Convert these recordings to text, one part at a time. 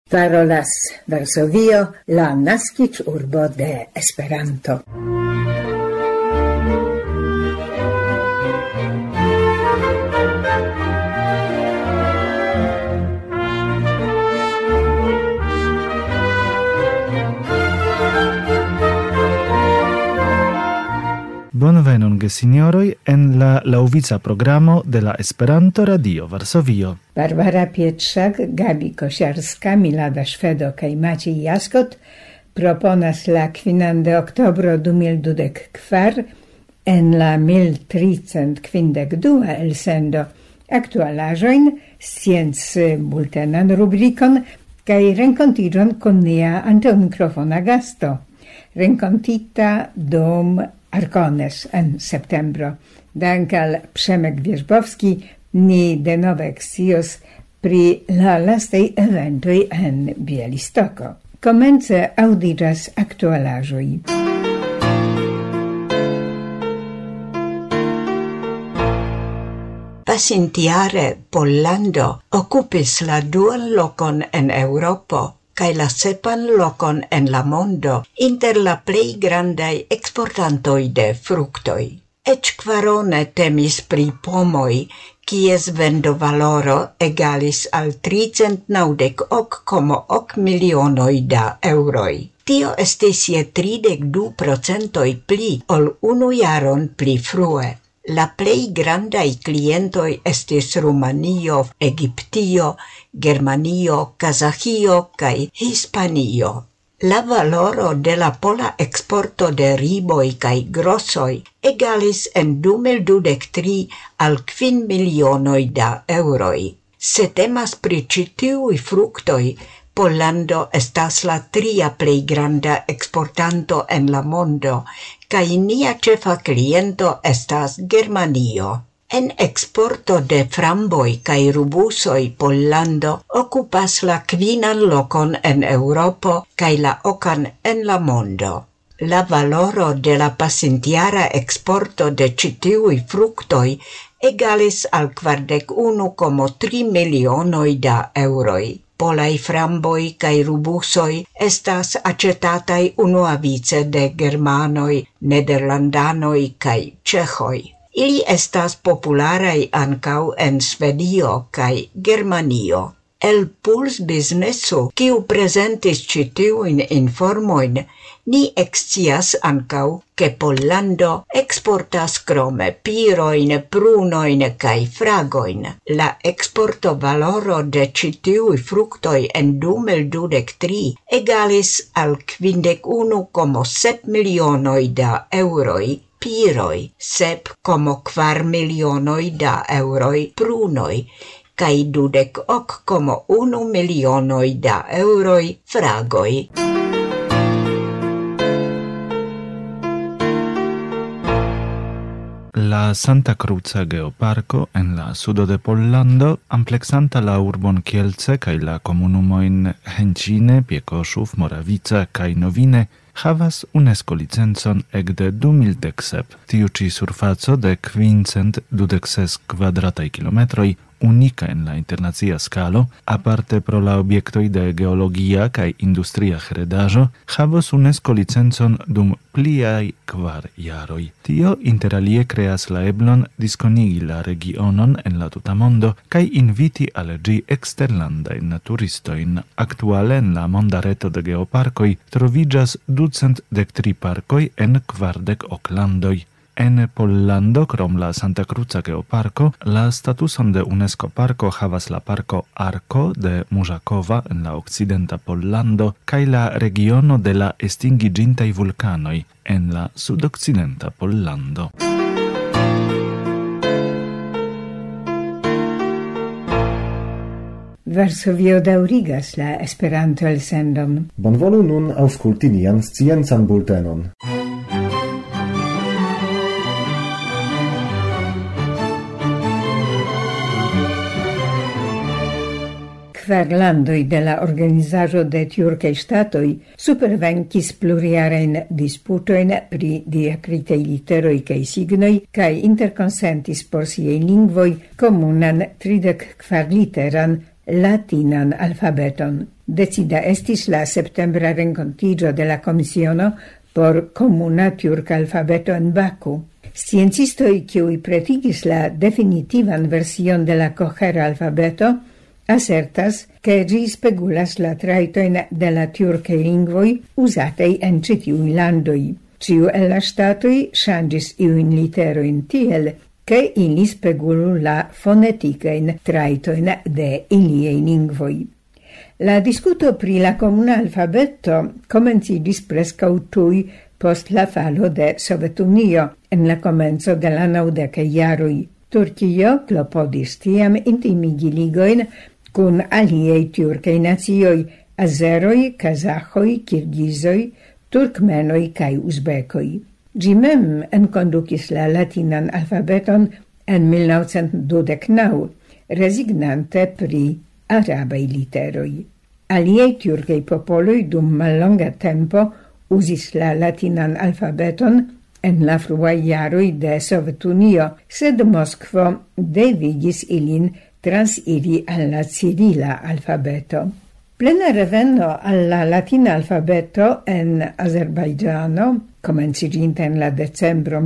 Parolas Varsovio, la naskiĝurbo de Esperanto. Bonvenon gesignoroj en la laŭvica programo de la Esperanto Radio Varsovio. Barbara Pietrzak, Gabi Kosiarska, Milada Szwedo kaj Maciej Jaskot proponas la 5 de oktobro 2024 en la 1352 elsendo aktualaĵojn, sciencbultenan rubrikon kaj renkontiĝon kun nia antaŭmikrofona gasto. Renkontita dum Arcones en septembro. Dank al Przemek Wierzbowski ni denove ekscios pri la lastaj eventoj en Bielistoko. Komence aŭdiĝas aktualaĵoj. Pasintjare Pollando okupis la duan lokon en Eŭropo kaj la 7. lokon en la mondo inter la plej grandaj eksportantoj de fruktoj. Eĉ kvarone temis pri pomoj, kies vendovaloro egalis al 398,8 milionoj da eŭroj. Tio estis je 32% pli ol 1 jaron pli frue. La plej grandaj klientoj estis Rumanio, Egiptio, Germanio, Kazaĥio kaj Hispanio. La valoro de la pola eksporto de riboj kaj grosoj egalis en 2023 al 5 milionoj da eŭroj. Se temas pri ĉi tiuj fruktoj, Pollando estas la 3. plej granda eksportanto en la mondo, kaj nia ĉefa kliento estas Germanio. En eksporto de framboj kaj rubusoj Pollando okupas la 5. lokon en Eŭropo kaj la 8. en la mondo. La valoro de la pasintjara eksporto de ĉi tiuj fruktoj egalis al 41,3 milionoj da eŭroj. Polaj framboj kaj rubusoj estas aĉetataj unuavice de germanoj, nederlandanoj kaj ĉeĥoj. Ili estas popularaj ankaŭ en Svedio kaj Germanio. El Puls Bizneso, kiu prezentis ĉi tiujn informojn, ni ekscias ankaŭ, ke Pollando eksportas krome pirojn, prunojn kaj fragojn. La eksporto valoro de ĉi tiuj fruktoj en 2023 egalis al 51,7 milionoj da eŭroj, piroj, 7,4 milionoj da eŭroj, prunoj, kaj 28,1 milionoj da eŭroj, fragoj. La Santa Cruza Geoparko en la sudo de Pollando, amplexanta la urbon Kielce kaj la komunumojn Hencine, Piekoszów, Morawice kaj Nowine, havas UNESCO licencon ekde 2017. Tiu ĉi surfaco de 526 kvadrataj kilometroj unika en la internacia skalo, aparte pro la objektoj de geologia kaj industria heredaĵo, havos UNESCO licencon dum pliaj 4 jaroj. Tio interalie kreas la eblon diskonigi la regionon en la tuta mondo kaj inviti al ĝi eksterlandajn turistojn. Aktuale en la monda reto de geoparkoj troviĝas 213 parkoj en 40 landoj. En Pollando, krom la Santa Cruza Geoparko, la statuson de UNESCO parko havas la parko Arco de Mużakowa en la okcidenta Pollando kaj la regiono de la estingiĝintaj vulkanoj en la sudokcidenta Pollando. Varsovio daŭrigas la Esperanto-elsendon. Bonvolu nun aŭskulti nian sciencan bultenon. Kvar landoj de la organizaĵo de Tjurkaj ŝtatoj supervenkis plurjarajn disputojn pri diakritaj literoj kaj signoj kaj interkonsentis por siaj lingvoj komunan 34-literan latinan alfabeton. Decida estis la septembra renkontiĝo de la komisiono por comuna turca alfabeto en Baku. Sciencistoi kiuj pretigis la definitivan version de la kohera alfabeto assertas che ĝi spegulas la trajtojn de la turkaj lingvoj uzataj en ĉi tiuj landoj. Ciu el la statui changis iuin literojn tiel, che ili spegulu la fonetikain traitoin de iliei lingvoi. La discuto pri la comuna alfabeto comencidis prescau tui post la falo de Sovetunio en la comenzo de la 90 jaroj. Turkio klopodis tiam intimigi ligoin kun aliei turkei nacioj, azeroj, kazahoj, kirgizoj, turkmenoi kai uzbekoi. Gi mem enkondukis la latinan alfabeton en 1929, resignante pri arabai literoi. Aliei turkei popoloi dum mallonga tempo usis la latinan alfabeton en la fruai jaroi de Sovetunio, sed Moskvo devigis ilin transiri al la cirila alfabeto. Plena reveno alla latina alfabeto en Azerbaigiano, comenciginta en la decembro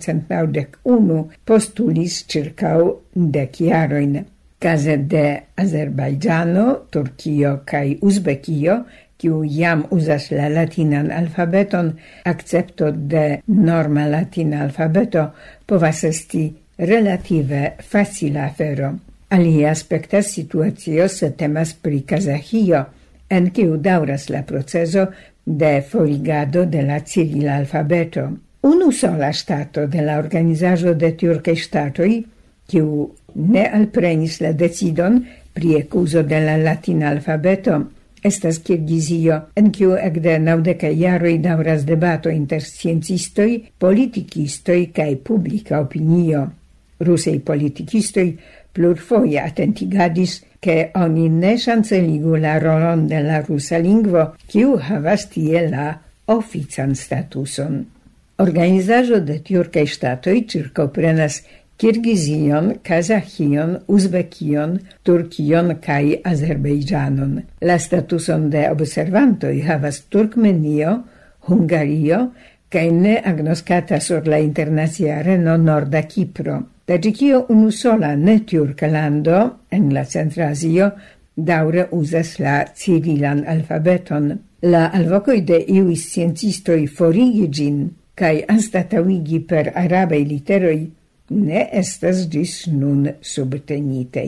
1991, postulis circau 10 jaroin. Case de Azerbaigiano, Turkio kai Uzbekio, kiu jam uzas la latinan alfabeton, accepto de norma latina alfabeto povas esti relative facila afero. Alia aspectas situatio se temas pri Kazahio, en kiu dauras la proceso de forigado de la cirila alfabeto. Unu sola stato de la organizaĵo de turkaj ŝtatoj, kiu ne alprenis la decidon pri ekuzo de la latina alfabeto, estas Kirgizio, en kiu ekde 90 jaroj dauras debato inter sciencistoj, politikistoj kaj publika opinio. Rusaj politikistoj plurfoje attentigadis che oni ne chanceligu la rolon de la rusa lingvo, kiu havas tie la ofican statuson. Organizaĵo de turkaj ŝtatoj ĉirkaŭprenas Kirgizion, Kazahion, Uzbekion, Turkion kaj Azerbaiĝanon. La statuson de observantoj havas Turkmenio, Hungario kaj ne agnoskata sur la internacia areno Norda Kipro. Tadžikio unusola ne-turka lando en la Centrazio daŭre uzas la cirilan alfabeton. La alvokoj de iuj sciencistoj forigi ĝin kaj anstataŭigi per arabaj literoj ne estas ĝis nun subtenitaj.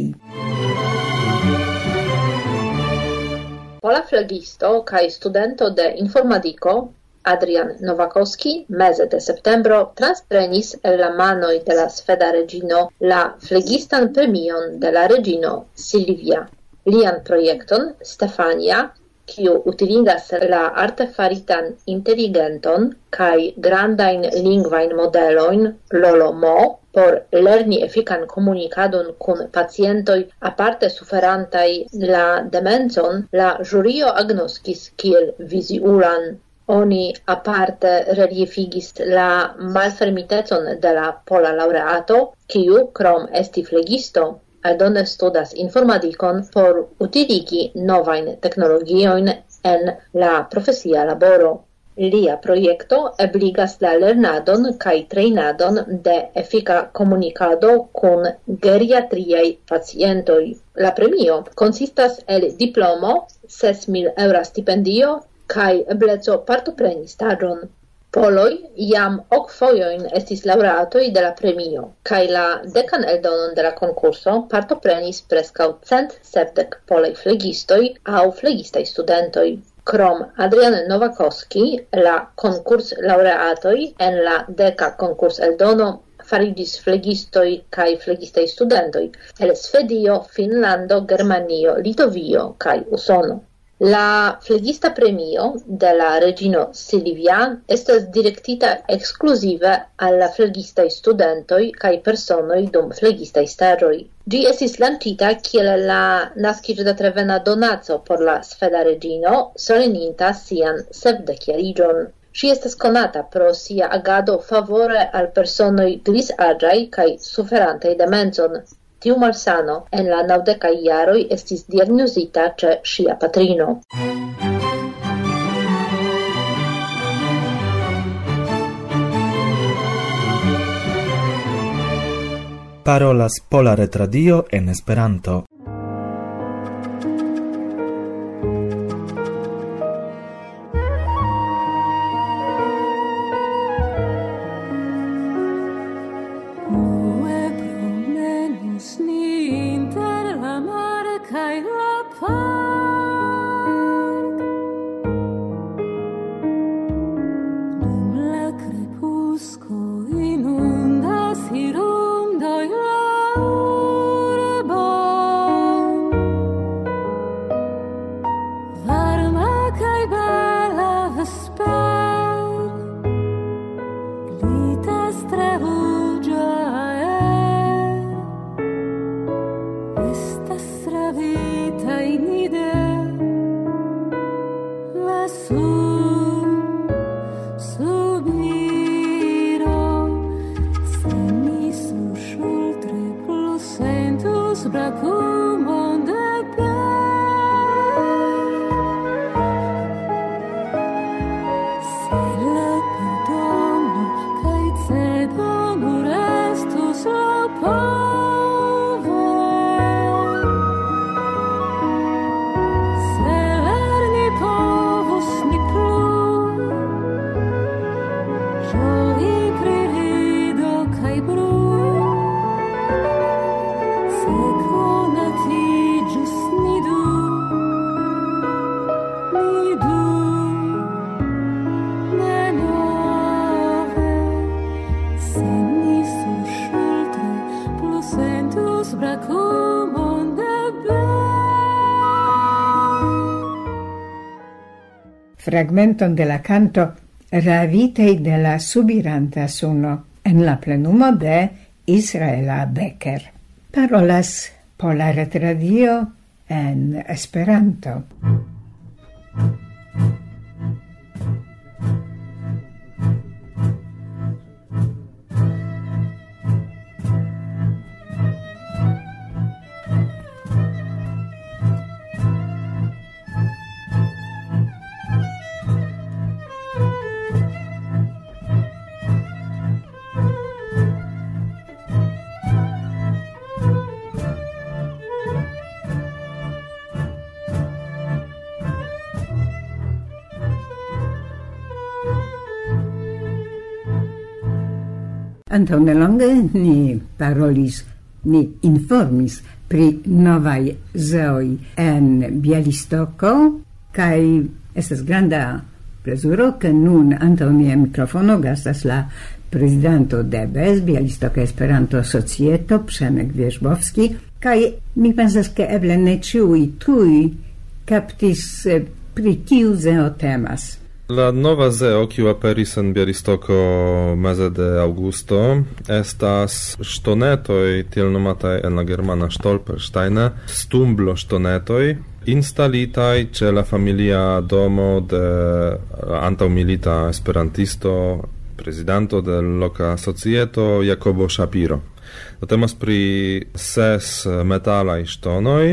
Pola flegisto kaj studento de informadiko Adrian Nowakowski meze de septembro transprenis el la manoj de la sveda reĝino la flegistan premion de la reĝino Silvia. Lian projekton Stefania, kiu utiligas la artefaritan inteligenton kaj grandajn lingvajn modelojn LOLO-MO por lerni efikan komunikadon kun pacientoj aparte suferantaj la demencon, la ĵurio agnoskis kiel viziulan. Oni aparte reliefigis la malfermitecon de la pola laureato, kiu, krom esti flegisto, aldone studas informadikon por utiligi novajn teknologiojn en la profesia laboro. Lia projekto ebligas la lernadon kaj trejnadon de efika komunikado kun geriatriaj pacientoj. La premio konsistas el diplomo, 6.000 € stipendio, kai ebleco partopreni staĝon. Poloj jam ok fojojn estis laureatoj de la premio, kaj la dekan eldonon de la konkurso partoprenis preskaŭ 170 polaj flegistoj aŭ flegistaj studentoj. Krom Adrian Nowakowski, la konkurs laureatoj en la deka konkurs eldono fariĝis flegistoj kaj flegistaj studentoj el Svedio, Finnlando, Germanio, Litovio kaj Usono. La flegista premio de la reĝino Silvia estas direktita ekskluzive al la flegistaj studentoj kaj personoj dum flegistaj staĝoj. Ĝi estis lanĉita kiel la naskiĝdatrevena donaco por la sveda reĝino soleninta sian 70-jariĝon. Ŝi estas konata pro sia agado favore al personoj grisaĝaj kaj suferantaj demencon. tiu malsano en la 90 jaroj estis diagnozita ĉe ŝia patrino. Parolas Pola Retradio en Esperanto. Fragmenton de la canto Ravitei de la subiranta suno en la plenumo de Israela Becker. Parolas Pola Retradio en Esperanto. Antau nelonge ni parolis, ni informis pri novai zeoi en Bialistoko, kai estas granda plezuro, ke nun antau mia mikrofono gastas la prezidanto de BES, Bialistoka Esperanto Societo, Przemek Wierzbowski, kai mi pensas, ke eble ne ĉiuj tuj kaptis pri kiu zeo temas. La nova zeo, kiu aperis en Bialistoko meze de aŭgusto, estas ŝtonetoj, tiel nomataj en la germana Stolpersteine, stumblo-ŝtonetoj, instalitaj ĉe la familia domo de antaŭmilita esperantisto, prezidanto de loka societo Jakobo Shapiro. Temas pri 6 metalaj ŝtonoj,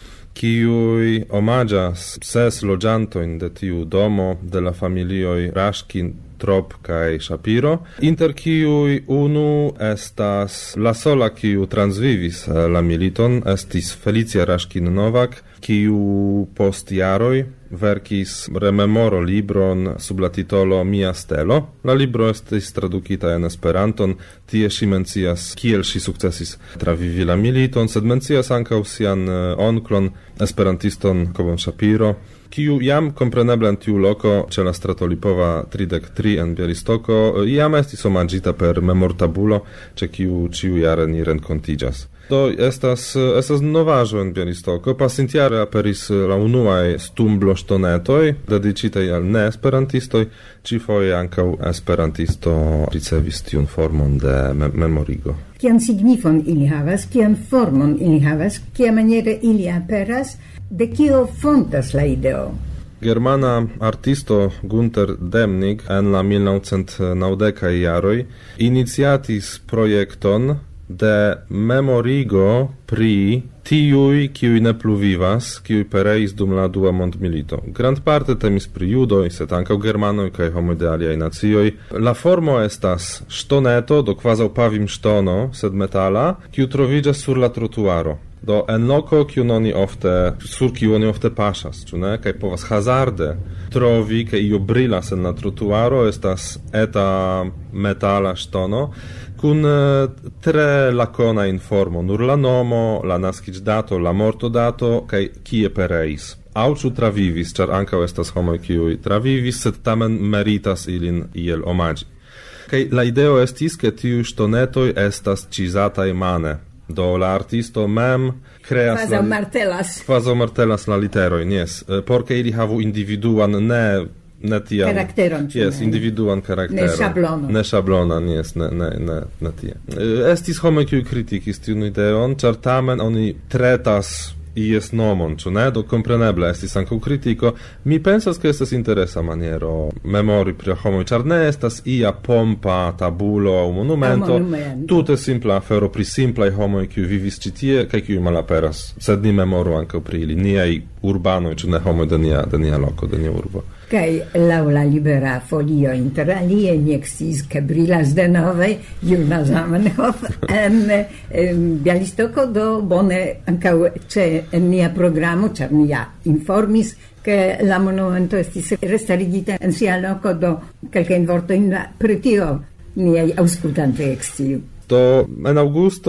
kiuj omaĝas 6 loĝantojn de tiu domo de la familioj Rashkin, Trop kaj Shapiro, inter kiuj unu estas la sola, kiu transvivis la militon, estis Felicia Rashkin-Novak, kiu post jaroj verkis rememoro libron sub la titolo Mia stelo. La libro estis tradukita en Esperanton, tie ŝi mencias kiel ŝi sukcesis travivi la militon, sed mencias ankaŭ sian onklon, esperantiston Jakobon Shapiro, kiu jam kompreneble en tiu loko ĉe la strato Lipova 33 en Bialistoko jam estis omaĝita per memortabulo, ĉe kiu ĉiujare ni renkontiĝas. Do estas novaĵo en Bialistoko. Pasintjare aperis la unuaj stumblo-ŝtonetoj dediĉitaj al ne-esperantistoj, ĉifoje ankaŭ esperantisto ricevis tiun formon de memorigo. Kian signifon ili havas, kian formon ili havas, kiamaniere ili aperas, de kio fontas la ideo? Germana artisto Gunter Demnig en la 1990 jaroj iniciatis projekton de memorigo pri tiui, kiui ne plu vivas, kiui pereis dum la dua mondmilito. Grand parte temis pri judoi, sed ankaŭ germanoj kaj homoj de aliaj nacioj. La formo estas ŝtoneto, do kvazaŭ pavimŝtono, sed metala, kiu troviĝas sur la trotuaro. Do en loko, sur kiu oni ofte paŝas, ĉu ne? Kaj povas hazarde trovi, ke io brilas en la trotuaro, estas eta metala ŝtono, kun tre lakona informo, nur la nomo, la naskiĝdato, la mortodato, kaj kie pereis. Aŭ ĉu travivis, ĉar ankaŭ estas homoj kiuj travivis, sed tamen meritas ilin iel omaĝi. Kaj la ideo estis, ke tiuj ŝtonetoj estas ĉizataj mane. Do la artisto mem creas quasi martelas la literojn, yes, por ke ili havu individuan ne tiam karakteron, yes, individuan karakteron, ne ŝablonan, yes, ne tie. Estis homoj kiuj kritikis tiun ideon, ĉar tamen oni tretas ies nomon, ĉu ne? Do kompreneble estis ankaŭ kritiko. Mi pensas, ke estas interesa maniero memori pri homoj, ĉar ne estas ia pompa tabulo aŭ monumento, tute simpla afero pri simplaj homoj, kiuj vivis ĉi tie kaj kiuj malaperas. Sed ni memoru ankaŭ pri ili, niaj urbanoj, ĉu ne, homoj de nia loko, de nia urbo. Kaj laŭ la Libera Folio inter alie ni eksciis, ke brilas denove Juna Zamenhof en Bialystoko, do bone ankaŭ ĉe nia programo, ĉar ni ja informis, ke la monumento estis restarigita en sia loko, do kelkajn vortojn pri tio niaj aŭskultantoj eksciu. Do en aŭgusto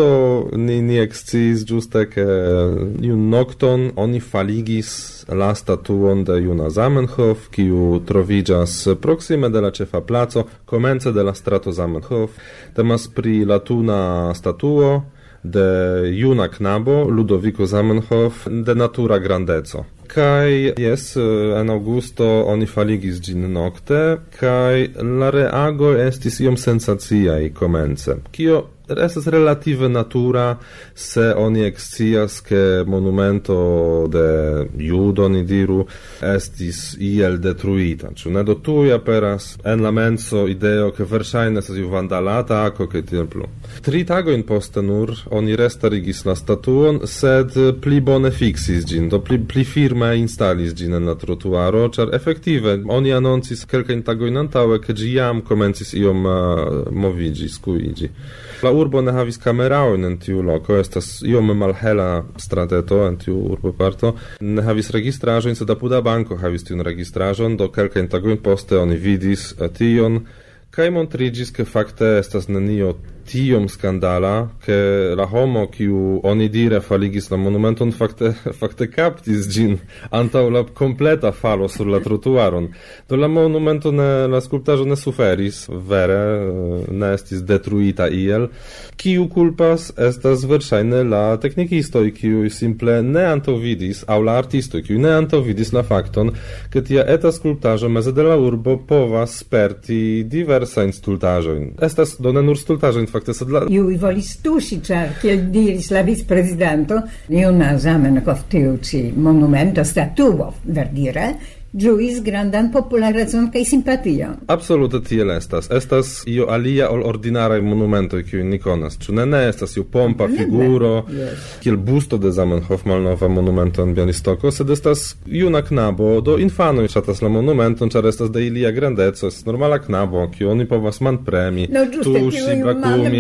ni eksciis ĝuste, ke iun nokton oni faligis la statuon de Juna Zamenhof, kiu troviĝas proksime de la ĉefa placo, komence de la strato Zamenhof. Temas pri la tuna statuo de juna knabo Ludoviko Zamenhof de natura grandeco. Kaj jes, en aŭgusto oni faligis ĝin nokte, kaj la reago estis iom sensaciaj komence. Kio estas relative natura, se oni ekscias, ke monumento de judo, ni diru, estis iel detruita. Ĉu ne? Do tuj aperas en la menso ideo, ke verŝajne estas iu vandala atako kaj tiel plu. 3 tagojn poste nur oni restarigis la statuon, sed pli bone fiksis ĝin, do pli firme instalis ĝin en la trotuaro, ĉar efektive oni anoncis kelkajn tagojn antaŭe, ke ĝi jam komencis iom moviĝi, skuiĝi. La urbo ne havis kameraojn en tiu loko, estas iom malhela strateto en tiu urboparto, ne havis registraĵojn, sed apuda banko havis tiun registraĵon, do kelkajn tagojn poste oni vidis tion, kaj montriĝis, ke fakte estas nenio tiom skandala, ke la homo, kiu onidire faligis la monumenton, fakte kaptis ĝin antaŭ la kompleta falo sur la trotuaron. Do la monumento, la skulptaĵo ne suferis, vere, ne estis detruita iel. Kiu kulpas, estas verŝajne la teknikistoj, kiuj simple ne antaŭvidis, aŭ la artistoj, kiuj ne antaŭvidis la fakton, ke tia eta skulptaĵo meze de la urbo povas sperti diversajn stultaĵojn. Estas do ne nur stultaĵojn, fakte, sed la... Iuj volis tuŝi, ĉar, kiel diris la vicprezidento, Juna Zamenhof, tiu ĉi monumento, statuo, verdire, ĝuis grandan popularecon kaj simpation. Absolute tiel estas. Estas io alia ol ordinaraj monumentoj, kiujn ni konas. Ĉu ne estas iu pompa figuro, kiel busto de Zamenhof, malnova monumento en Bialystoko, sed estas juna knabo, do infanoj ŝatas la monumenton, ĉar estas de ilia grandeco, estas normala knabo, kiu oni povas manpremi, tuŝi, brakumi.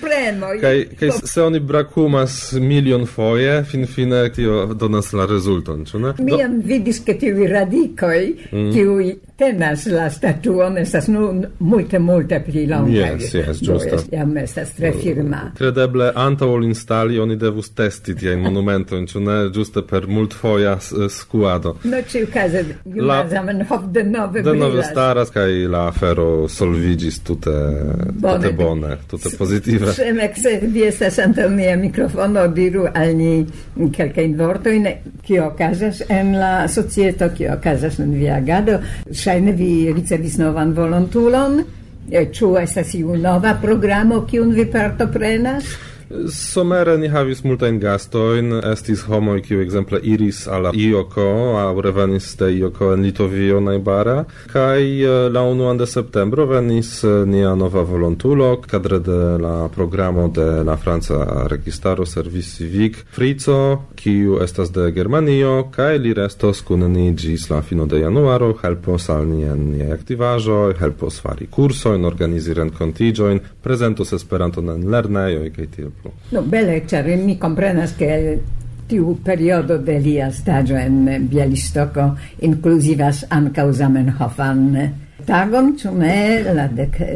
Kaj se oni brakumas milionfoje, finfine tio donas la rezulton, ĉu ne? Mi jam vidis, ke tiuj radikoj kiuj tenas la statuon estas nun multe pli longaj. Yes, ĝuste. Jam estas tre firma. Kredeble antaŭ ol instali oni devus testi tiajn monumentojn, ĉu ne, ĝuste per multfoja skuado. No ĉiukaze Juna Zamenhof denove staras kaj la afero solviĝis tute bone, tute pozitive. Przemek, se vi estas antaŭ mia mikrofono, diru al ni kelkajn vortojn, kio okazas en la societo, kio okazas en via agado. Ŝajne vi ricevis novan volontulon? Ĉu estas iu nova programo, kiun vi partoprenas? Somere ni havis multajn gastojn, estis homoj, kiu ekzemple iris al Ioko, aŭ revenis de Ioko en Litovio najbara, kaj la 1 de septembro venis nia nova volontulo, kadre de la programo de la franca registaro Service Civic, Frico, kiu estas de Germanio, kaj li restos kun ni ĝis la fino de januaro, helpos al ni en niaj aktivaĵoj, helpos fari kursojn, organizi renkontiĝojn, prezentos Esperanton en lernejoj kaj tiel plu. No, bele, ĉar mi komprenas, ke tiu periodo de lia staĝo en Bialistoko inkluzivas ankaŭ Zamenhofan tagon, ĉu ne, la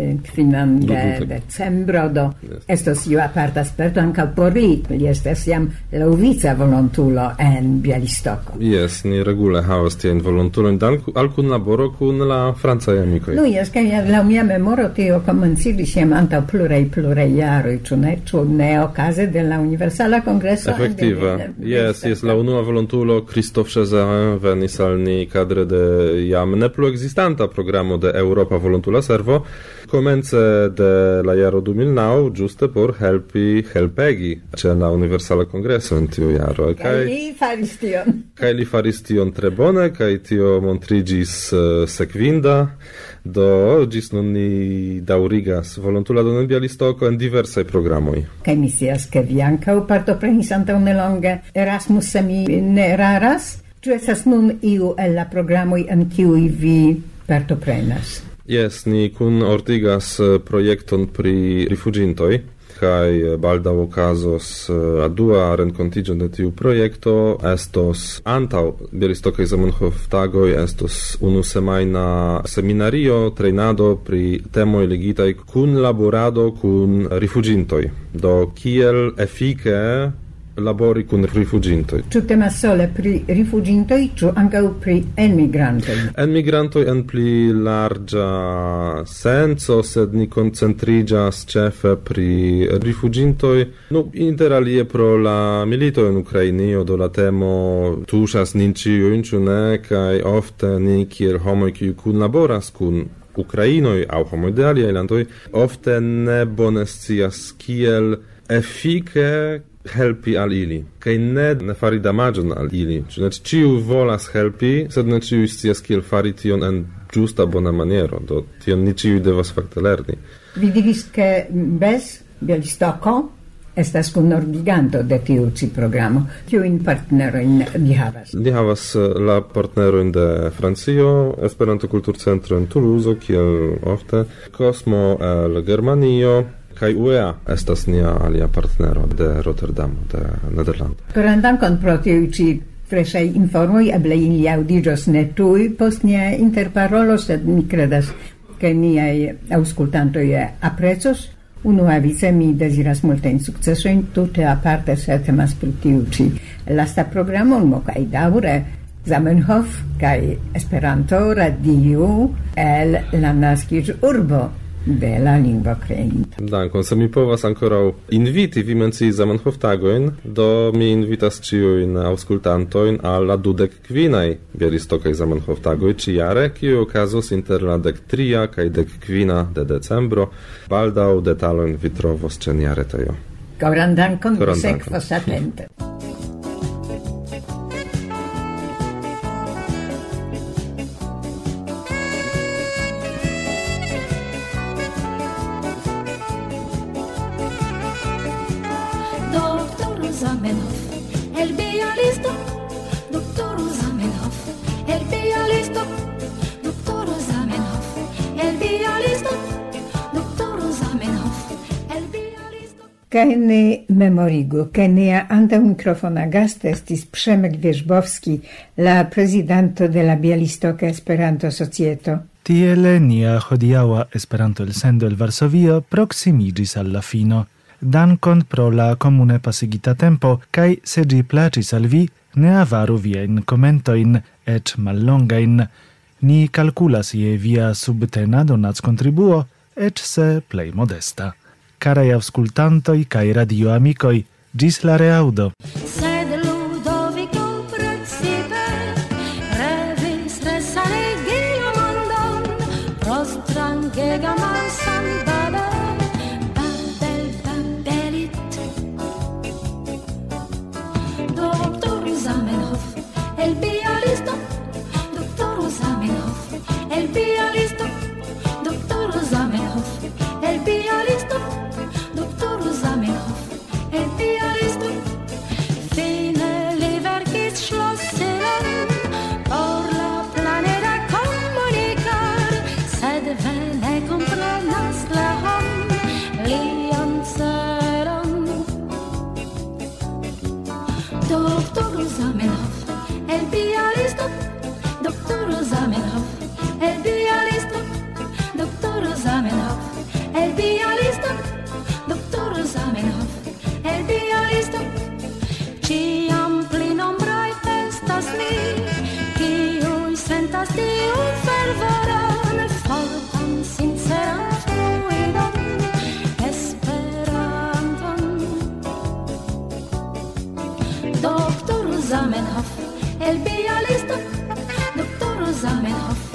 15 de decembro, do estos iu aparta sperto ankaŭ por li. Li estas jam laŭvica volontulo en Bialistoko. Jes, ni regule havas tiajn volontulojn al kunlaboro kun la francaj amikoj. Nu, jes, kaj laŭ mia memoro tio komenciĝis jam antaŭ pluraj jaroj, ĉu ne okaze de la Universala Kongreso? Efektive, jes, la unua volontulo Christophe Chezarin venis al ni kadre de jam ne plu ekzistanta programo de Europa Volontula Servo, komence de la jaro 2009, ĝuste por helpegi ĉe la Universala Kongreso en tiu jaro. Kaj li faris tion. Kaj li faris tion tre bone, kaj tio montriĝis sekvinda. Do ĝis nun ni daŭrigas volontuladon en Bialistoko en diversaj programoj. Kaj mi scias, ke vi ankaŭ partoprenis antaŭ nelonge Erasmus, se mi ne eraras. Ĉu estas nun iu el la programoj en kiuj vi partoprenas? Jes, ni kunordigas projekton pri rifuĝintoj, kaj baldaŭ okazos la dua renkontiĝo de tiu projekto. Estos antaŭ Bialistokaj Zamenhof-tagoj estos unusemajna seminario, trejnado pri temoj ligitaj kun laborado kun rifuĝintoj. Do kiel efike labori kun rifuĝintoj. Ĉu temas sole pri rifuĝintoj, ĉu ankaŭ pri enmigrantoj? Enmigrantoj en pli larĝa senco, sed ni koncentriĝas ĉefe pri rifuĝintoj. Inter alie pro la milito en Ukrainio, do la temo tuŝas nin ĉiujn, ĉu ne? Kaj ofte ni kiel homoj, kiuj kunlaboras kun ukrainoj aŭ homoj de aliaj landoj, ofte ne bone scias kiel efike helpi al ili, kaj ne fari damaĝon al ili. Ĉiu volas helpi, sed ne ĉiu scias kiel fari tion en ĝusta bona maniero. Do tion ni ĉiuj devas fakte lerni. Vi diris, ke bez Bialistoko estas kunordiganto de tiu ĉi programo. Kiujn partnerojn vi havas? Ni havas la partnerojn de Francio, Esperanto Kulturcentro en Toulouse, kiel ofte, Cosmo el Germanio, kaj UEA estas nia alia partnero de Rotterdamo, de Nederlando. Koran dankon pro tiuj ĉi freŝaj informoj, eble ili aŭdiĝos ne tuj post nia interparolo, sed mi kredas, ke niaj aŭskultantoj aprecos. Unuavice mi deziras multajn sukcesojn, tute aparte se temas pri tiu ĉi lasta programo, kaj daŭre Zamenhof kaj Esperanto Radio el la naskiĝurbo de la lingvo kreinta. Dankon, se mi povas ankoraŭ inviti, vi mencii Zamenhof-tagojn, do mi invitas ĉiujn aŭskultantojn al la 25. Bialistokaj Zamenhof-tagoj ĉijare, kiuj okazos inter la 13. kaj 15. de decembro. Baldaŭ detalojn vi trovos ĉe nia retejo. Koran dankon, sekvos atente. Zamenhof, el Bialisto, doctor Zamenhof, el Bialisto, doctor Zamenhof, el Bialisto, doctor Zamenhof, el Bialisto. Kaj ne memorigu, ke nia antaŭmikrofona gasto estis Przemek Wierzbowski, la prezidanto de la Bialistoka Esperanto-Societo. Tiele nia hodiaŭa Esperanto-elsendo el Varsovio proksimiĝis al la fino. Dankon pro la comune pasigita tempo, kai se gi placis al vi, ne avaru viain commentoin, et mallongain. Ni calculas je via subtena donac contribuo, et se plei modesta. Carai auscultantoi kai radio amicoi, gis la reaudo. Sed Ludovico precipe revis resanegi la mondon, prostrangega mansan babel, el pianisto, doctor Zamenhof, el pianisto, doctor Zamenhof, el pianisto. Fine li verkis schlossilen por la planeta comunicar, sed vene comprenas la hom lian celon. Doctor Zamenhof, el pianisto, doctor Zamenhof, el pianisto, doctor Zamenhof, el pianisto, doctor Zamenhof, el pianisto. Ciam pli nombraj estas ni, kiuj sentas tiun fervoron, fortan, sinceran fluidon, Esperanton. Doctor Zamenhof, el pianisto, doctor Zamenhof,